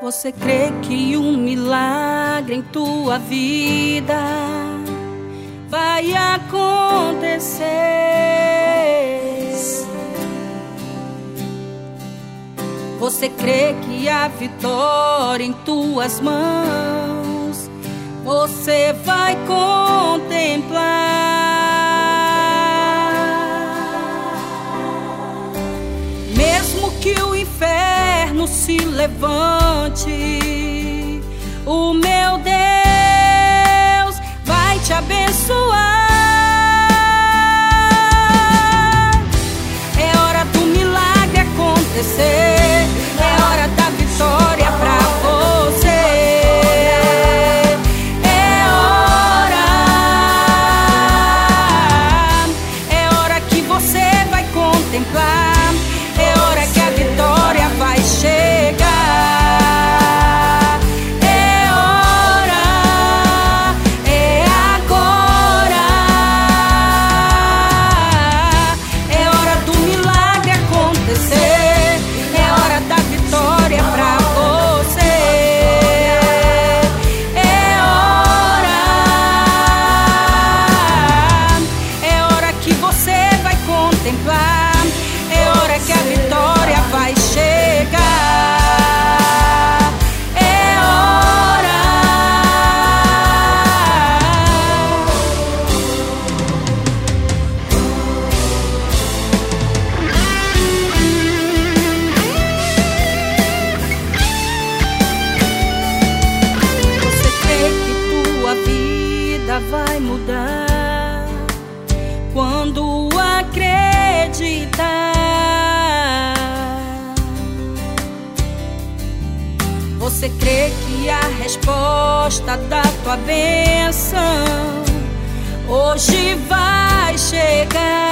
Você crê que um milagre em tua vida vai acontecer? Você crê que a vitória em tuas mãos você vai contemplar? Mesmo que o inferno se levante, o meu Deus vai te abençoar. É hora do milagre acontecer. É hora da vitória pra você. É hora que você vai contemplar. É hora que a vitória vai chegar. É hora, é agora. É hora do milagre acontecer. É hora da vitória pra você. É hora que você vai contemplar. É hora que a vitória vai chegar. É hora. Você crê que tua vida vai mudar quando acreditar? Você crê que a resposta da tua bênção hoje vai chegar?